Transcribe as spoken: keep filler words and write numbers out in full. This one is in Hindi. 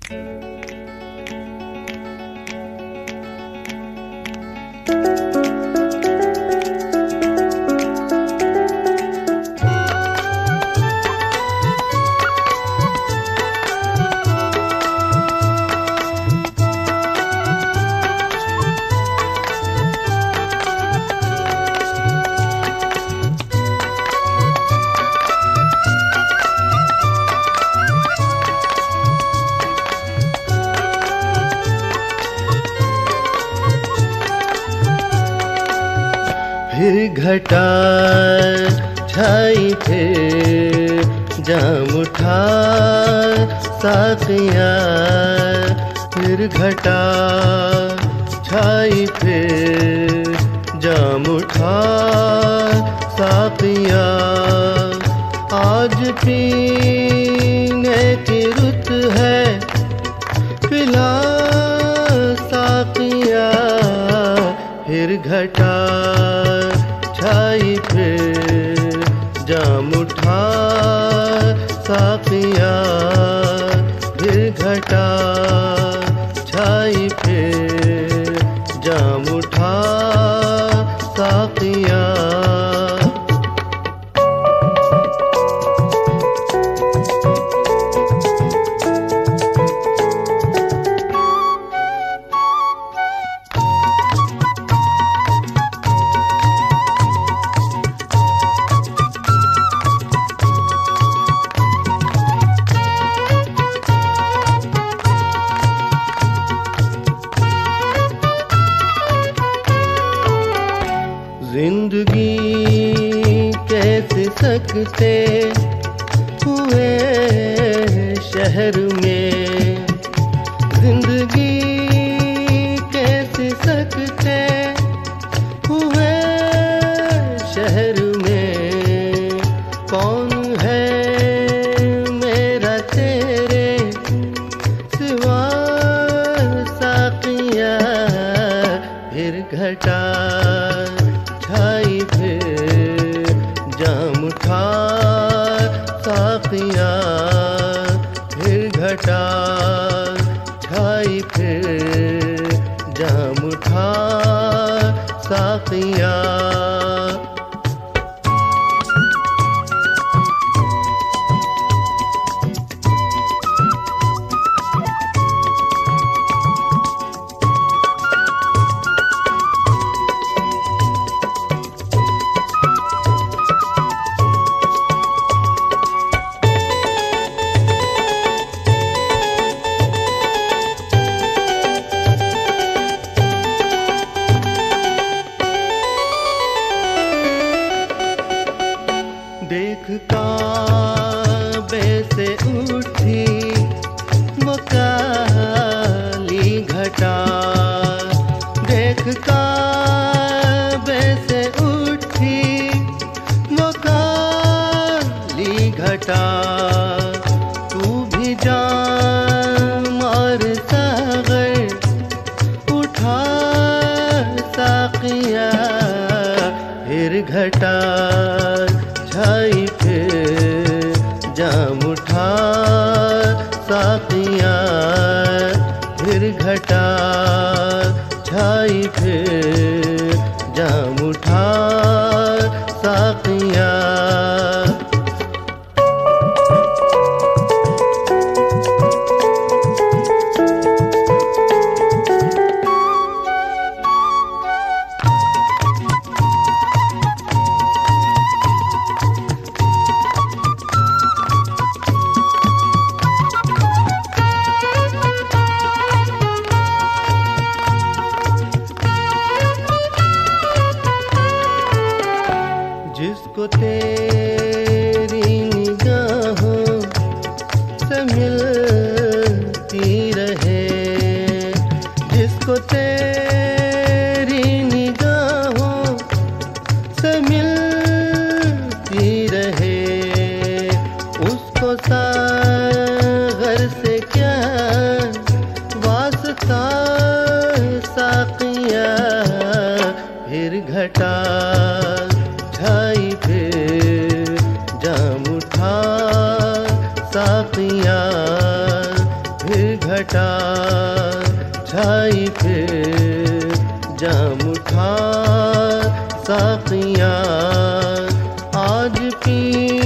फिर घटा छाई फिर जाम उठा साथिया, फिर घटा छाई फिर जाम उठा साथिया। आज पीने की रुत है पिला साथिया, फिर घटा छाई फिर जाम उठा साथिया, फिर घटा छाई फिर जाम उठा साथिया। जिंदगी कैसे सकते हुए शहर में, जिंदगी कैसे सकते हुए शहर में। कौन है मेरा तेरे सिवा साकिया, फिर घटा छाई फिर जाम उठा साथिया, फिर घटा छाई फिर जाम उठा साथिया। देख काबे से उठी वो काली घटा, देख काबे से उठी वो काली घटा। तू भी जाम और सागर उठा साकिया, फिर घटा छाई फिर जाम उठा साथिया, फिर घटा छाई फिर जाम उठा साथिया। जिसको तेरी निगाहों से मिलती रहे, जिसको तेरी निगाहों से मिलती रहे, उसको सागर से क्या वास्ता साकिया, फिर घटा छाई फिर जाम उठा साकिया, फिर घटा छाई फिर जाम उठा साकिया आज पी